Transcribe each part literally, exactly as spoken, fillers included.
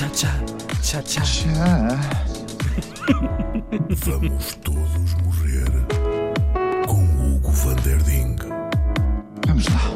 Tchá-tchá, tchá-tchá. Tchá. Vamos todos morrer com Hugo van der Ding. Vamos lá.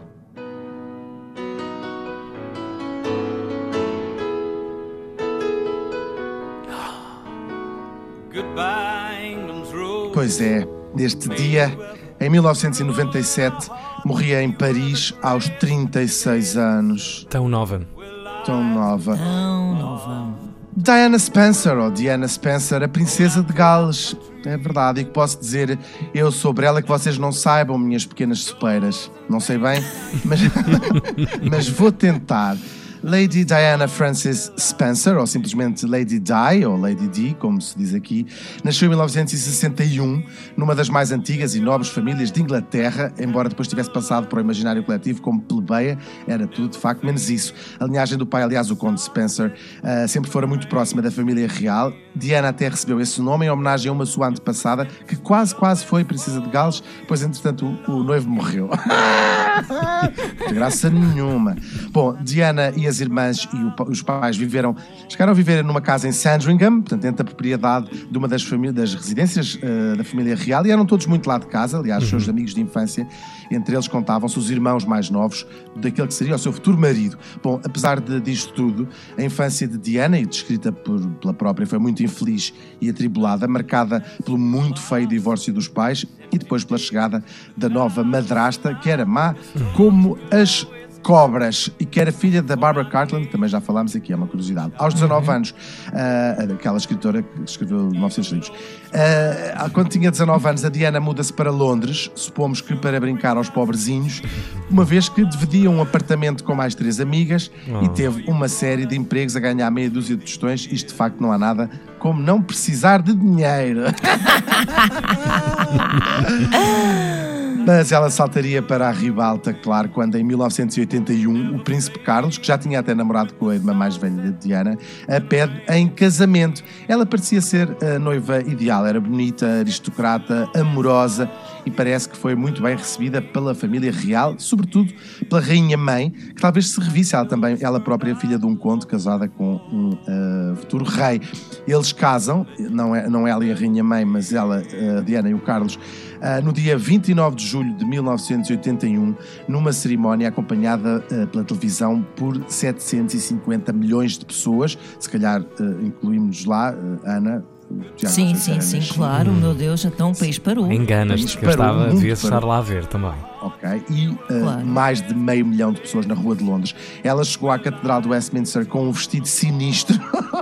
Pois é, neste dia, em mil novecentos e noventa e sete, morria em Paris aos trinta e seis anos. Tão nova. Tão nova. Tão nova. Diana Spencer, ou Diana Spencer, a princesa de Gales. É verdade, e que posso dizer eu sobre ela que vocês não saibam, minhas pequenas sopeiras. Não sei bem, mas, mas vou tentar. Lady Diana Frances Spencer, ou simplesmente Lady Di, ou Lady Di, como se diz aqui, nasceu em mil novecentos e sessenta e um, numa das mais antigas e nobres famílias de Inglaterra, embora depois tivesse passado para o imaginário coletivo como plebeia, era tudo de facto menos isso. A linhagem do pai, aliás, o conde Spencer, uh, sempre fora muito próxima da família real. Diana até recebeu esse nome em homenagem a uma sua antepassada, que quase, quase foi princesa de Gales, pois entretanto o, o noivo morreu. De graça nenhuma. Bom, Diana e as irmãs e o, os pais viveram, chegaram a viver numa casa em Sandringham, portanto, dentro da propriedade de uma das, famílias, das residências uh, da família real, e eram todos muito lá de casa, aliás, os seus amigos de infância, entre eles contavam-se os irmãos mais novos daquele que seria o seu futuro marido. Bom, apesar de, disto tudo, a infância de Diana, e descrita por, pela própria, foi muito infeliz e atribulada, marcada pelo muito feio divórcio dos pais e depois pela chegada da nova madrasta, que era má como as cobras e que era filha da Barbara Cartland, também já falámos aqui, é uma curiosidade. Aos dezanove anos, uh, aquela escritora que escreveu novecentos livros, uh, quando tinha dezanove anos, a Diana muda-se para Londres, supomos que para brincar aos pobrezinhos, uma vez que dividia um apartamento com mais três amigas oh. e teve uma série de empregos a ganhar meia dúzia de tostões. Isto de facto não há nada como não precisar de dinheiro. Mas ela saltaria para a ribalta, claro, quando em mil novecentos e oitenta e um o príncipe Carlos, que já tinha até namorado com a irmã mais velha de Diana, a pede em casamento. Ela parecia ser a noiva ideal, era bonita, aristocrata, amorosa e parece que foi muito bem recebida pela família real, sobretudo pela rainha-mãe, que talvez se revisse, ela também, ela própria filha de um conde, casada com um uh, futuro rei. Eles casam, não é, não é ela e a rainha-mãe, mas ela, a Diana e o Carlos, Uh, no dia vinte e nove de julho de mil novecentos e oitenta e um, numa cerimónia acompanhada uh, pela televisão por setecentos e cinquenta milhões de pessoas, se calhar uh, incluímos lá, uh, Ana. Sim, sim, sim, claro, hum. meu Deus, então o país parou. Enganas-te, que eu estava, devia estar lá a ver também. Ok, e uh, claro. mais de meio milhão de pessoas na Rua de Londres. Ela chegou à Catedral de Westminster com um vestido sinistro.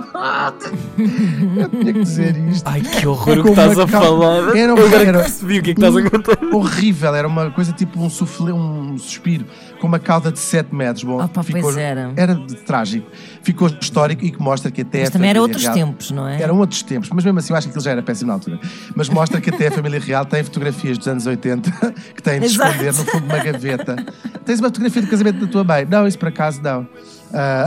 Eu tinha que dizer isto. Ai, que horror o que estás a cal... falar. Era, eu era, era percebi o que é que estás a contar. Horrível, era uma coisa tipo um soufflé, um suspiro, com uma cauda de sete metros. Bom, Opa, ficou, pois era. Era trágico. Ficou histórico e que mostra que até mas a também família era outros real... tempos, não é? Eram outros tempos, mas mesmo assim eu acho que aquilo já era péssimo na altura. Mas mostra que até a família real tem fotografias dos anos oitenta que têm de Exato. esconder no fundo de uma gaveta. Tens uma fotografia do casamento da tua mãe? Não, isso por acaso não. Uh...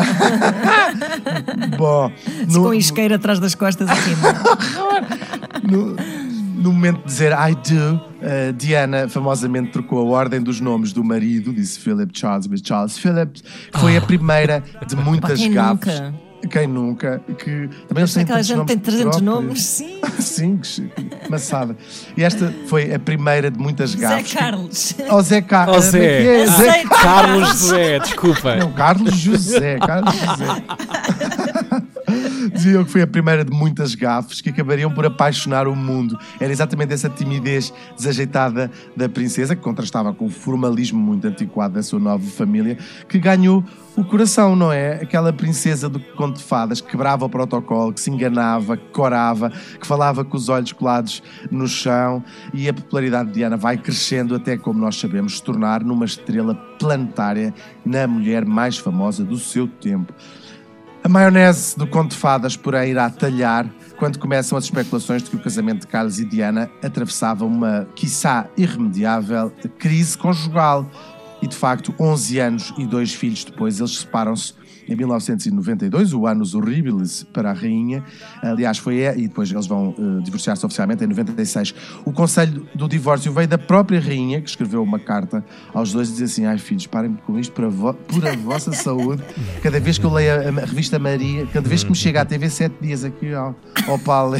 Bom, no... com isqueiro atrás das costas aqui. no... No momento de dizer I do, uh, Diana famosamente trocou a ordem dos nomes do marido, disse Philip Charles, mas Charles Philip, que foi a primeira de muitas Quem gafes. Nunca? Quem nunca? Que também eles têm aquela gente nomes tem trezentos próprios. nomes, sim. Sim, que maçada. E esta foi a primeira de muitas gafes. Zé Carlos. Oh, Zé Carlos. Oh, Zé. É, Zé Ah, Carlos José, desculpa. Não, Carlos José. Carlos José. Diziam que foi a primeira de muitas gafes que acabariam por apaixonar o mundo. Era exatamente essa timidez desajeitada da princesa, que contrastava com o formalismo muito antiquado da sua nova família, que ganhou o coração, não é? Aquela princesa do conto de fadas que quebrava o protocolo, que se enganava, que corava, que falava com os olhos colados no chão, e a popularidade de Diana vai crescendo até, como nós sabemos, se tornar numa estrela planetária, na mulher mais famosa do seu tempo. A maionese do conto de fadas, porém, irá talhar quando começam as especulações de que o casamento de Carlos e Diana atravessava uma, quiçá, irremediável crise conjugal. e de facto onze anos e dois filhos depois eles separam-se em mil novecentos e noventa e dois, o Annus Horribilis para a rainha. Aliás, foi e depois eles vão uh, divorciar-se oficialmente em noventa e seis. O conselho do divórcio veio da própria rainha, que escreveu uma carta aos dois e dizia assim: ai filhos, parem com isto por a, vo- por a vossa saúde. Cada vez que eu leio a, a revista Maria, cada vez que me chega à T V sete dias aqui ao, ao Palé,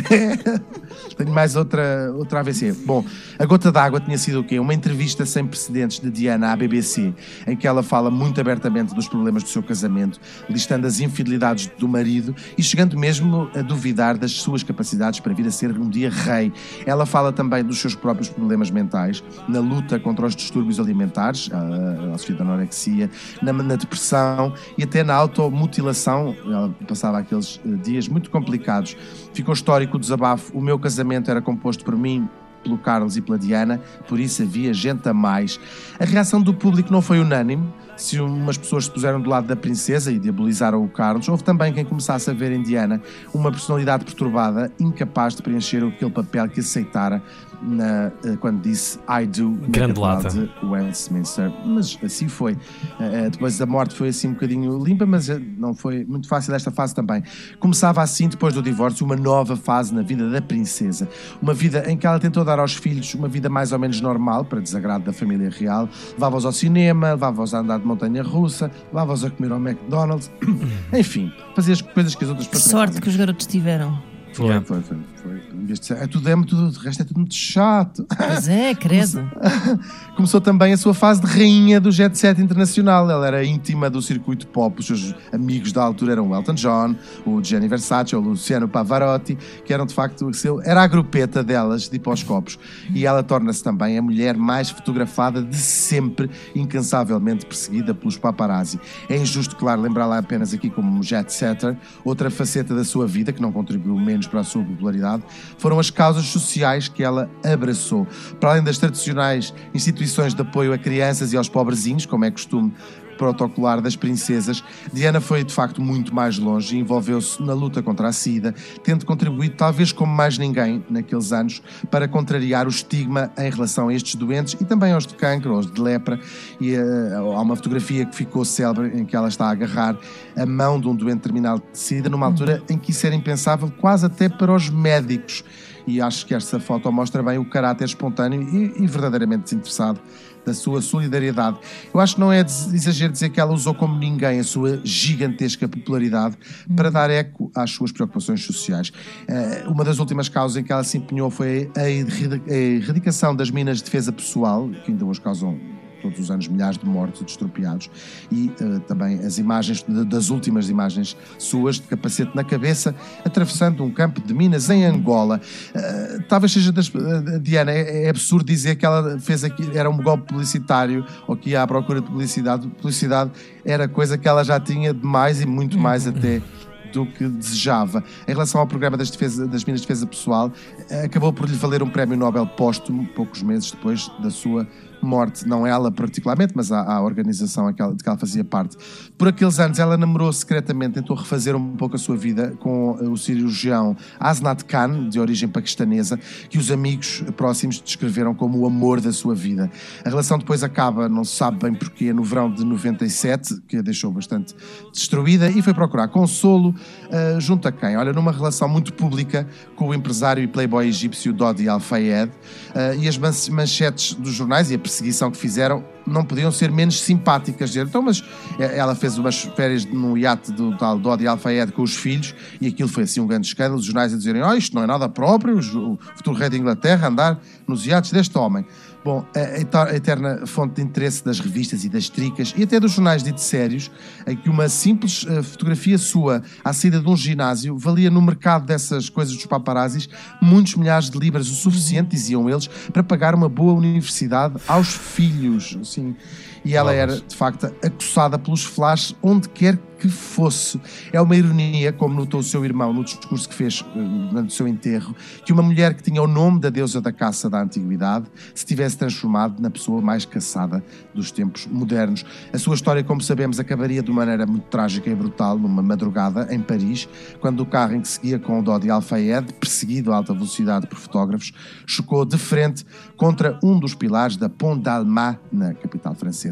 tenho mais outra, outra A V C. Bom, a gota d'água tinha sido o quê? Uma entrevista sem precedentes de Diana à B B C, em que ela fala muito abertamente dos problemas do seu casamento, listando as infidelidades do marido e chegando mesmo a duvidar das suas capacidades para vir a ser um dia rei. Ela fala também dos seus próprios problemas mentais, na luta contra os distúrbios alimentares, a, a sofrer de anorexia, na, na depressão e até na automutilação. Ela passava aqueles dias muito complicados. Ficou histórico o desabafo: o meu casamento era composto por mim, pelo Carlos e pela Diana, por isso havia gente a mais. A reação do público não foi unânime. Se umas pessoas se puseram do lado da princesa e diabolizaram o Carlos, houve também quem começasse a ver em Diana uma personalidade perturbada, incapaz de preencher aquele papel que aceitara na, quando disse I do na Grande Catedral lata de Westminster. Mas assim foi. Depois da morte foi assim um bocadinho limpa, mas não foi muito fácil esta fase também. Começava assim, depois do divórcio, uma nova fase na vida da princesa. Uma vida em que ela tentou dar aos filhos uma vida mais ou menos normal, para desagrado da família real. Levava-os ao cinema, levava-os a andar de montanha-russa, levava-os a comer ao McDonald's. Enfim, fazia as coisas que as outras Que pessoas sorte fazem. que os garotos tiveram. Foi, Yeah. foi, foi, foi. Em vez de ser, é tudo, é tudo, o resto é tudo muito chato. Pois é, credo. Começou também a sua fase de rainha do jet set internacional. Ela era íntima do circuito pop. Os seus amigos da altura eram o Elton John, o Gianni Versace, o Luciano Pavarotti, que eram de facto o seu, era a grupeta delas de ir para os copos. E ela torna-se também a mulher mais fotografada de sempre, incansavelmente perseguida pelos paparazzi. É injusto, claro, lembrá-la apenas aqui como jet setter. Outra faceta da sua vida, que não contribuiu menos para a sua popularidade, foram as causas sociais que ela abraçou. Para além das tradicionais instituições de apoio a crianças e aos pobrezinhos, como é costume protocolar das princesas, Diana foi de facto muito mais longe e envolveu-se na luta contra a SIDA, tendo contribuído talvez como mais ninguém naqueles anos para contrariar o estigma em relação a estes doentes e também aos de cancro, aos de lepra. E uh, há uma fotografia que ficou célebre em que ela está a agarrar a mão de um doente terminal de SIDA numa altura em que isso era impensável quase até para os médicos. E acho que esta foto mostra bem o caráter espontâneo e, e verdadeiramente desinteressado da sua solidariedade. Eu acho que não é exagero dizer que ela usou como ninguém a sua gigantesca popularidade para dar eco às suas preocupações sociais. Uh, uma das últimas causas em que ela se empenhou foi a erradicação das minas de defesa pessoal, que ainda hoje causam todos os anos milhares de mortos e de estropiados, e uh, também as imagens, de, das últimas imagens suas, de capacete na cabeça, atravessando um campo de minas em Angola. Uh, talvez seja das, uh, Diana, é, é absurdo dizer que ela fez aqui, era um golpe publicitário, ou que ia à procura de publicidade. Publicidade era coisa que ela já tinha de mais e muito mais até do que desejava. Em relação ao programa das, defesa, das minas de defesa pessoal, acabou por lhe valer um prémio Nobel póstumo, poucos meses depois da sua morte. Não ela particularmente, mas a, a organização de que ela fazia parte. Por aqueles anos ela namorou secretamente, tentou refazer um pouco a sua vida com o cirurgião Asnat Khan, de origem paquistanesa, que os amigos próximos descreveram como o amor da sua vida. A relação depois acaba, não se sabe bem porquê, no verão de noventa e sete, que a deixou bastante destruída, e foi procurar consolo uh, junto a quem? Olha, numa relação muito pública com o empresário e playboy egípcio Dodi Al-Fayed, uh, e as manchetes dos jornais e a perseguição que fizeram não podiam ser menos simpáticas. Então, mas ela fez umas férias no iate do tal Dodi Al-Fayed com os filhos e aquilo foi assim um grande escândalo, os jornais a dizerem: oh, isto não é nada próprio, o futuro rei da Inglaterra andar nos iates deste homem. Bom, a eterna fonte de interesse das revistas e das tricas e até dos jornais ditos sérios, em que uma simples fotografia sua à saída de um ginásio valia no mercado dessas coisas dos paparazzis muitos milhares de libras, o suficiente, diziam eles, para pagar uma boa universidade aos filhos. Assim. E ela era, de facto, acossada pelos flashes onde quer que fosse. É uma ironia, como notou o seu irmão no discurso que fez durante o seu enterro, que uma mulher que tinha o nome da deusa da caça da antiguidade se tivesse transformado na pessoa mais caçada dos tempos modernos. A sua história, como sabemos, acabaria de uma maneira muito trágica e brutal numa madrugada em Paris, quando o carro em que seguia com o Dodi Al-Fayed, perseguido a alta velocidade por fotógrafos, chocou de frente contra um dos pilares da Pont d'Alma, na capital francesa.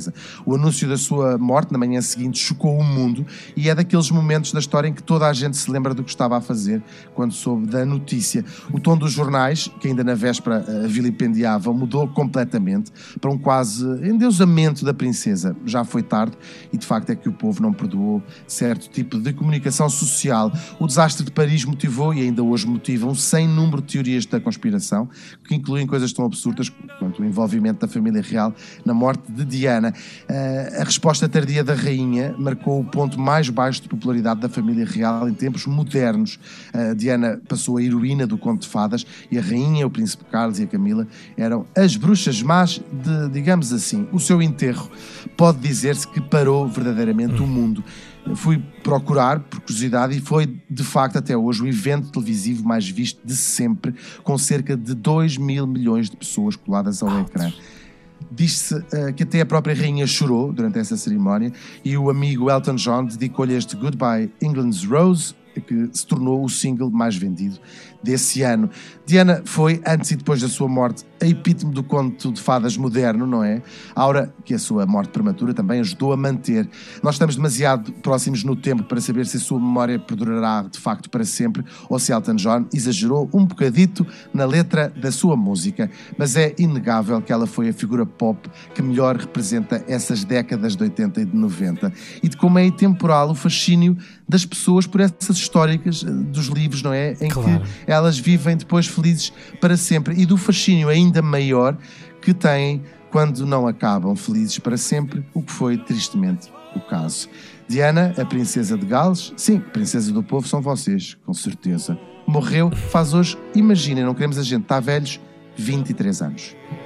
princesa. O anúncio da sua morte na manhã seguinte chocou o mundo e é daqueles momentos da história em que toda a gente se lembra do que estava a fazer quando soube da notícia. O tom dos jornais, que ainda na véspera a vilipendiavam, mudou completamente para um quase endeusamento da princesa. Já foi tarde e de facto é que o povo não perdoou certo tipo de comunicação social. O desastre de Paris motivou e ainda hoje motiva um sem número de teorias da conspiração, que incluem coisas tão absurdas quanto o envolvimento da família real na morte de Diana. Uh, a resposta tardia da rainha marcou o ponto mais baixo de popularidade da família real em tempos modernos. Uh, Diana passou a heroína do conto de fadas e a rainha, o príncipe Carlos e a Camila eram as bruxas más de, digamos assim, o seu enterro. Pode dizer-se que parou verdadeiramente o mundo. Fui procurar, por curiosidade, e foi, de facto, até hoje, o evento televisivo mais visto de sempre, com cerca de dois mil milhões de pessoas coladas ao ecrã. Diz-se uh, que até a própria rainha chorou durante essa cerimónia e o amigo Elton John dedicou-lhe este Goodbye England's Rose, que se tornou o single mais vendido desse ano. Diana foi, antes e depois da sua morte, a epítome do conto de fadas moderno, não é? Aura, que a sua morte prematura também ajudou a manter. Nós estamos demasiado próximos no tempo para saber se a sua memória perdurará de facto para sempre ou se Elton John exagerou um bocadito na letra da sua música, mas é inegável que ela foi a figura pop que melhor representa essas décadas de oitenta e de noventa e de como é intemporal o fascínio das pessoas por essas históricas dos livros, não é? Em claro. que elas vivem depois felizes para sempre e do fascínio ainda maior que têm quando não acabam felizes para sempre, o que foi tristemente o caso. Diana, a princesa de Gales, sim, princesa do povo são vocês, com certeza. Morreu faz hoje, imaginem, não queremos a gente estar velhos, vinte e três anos.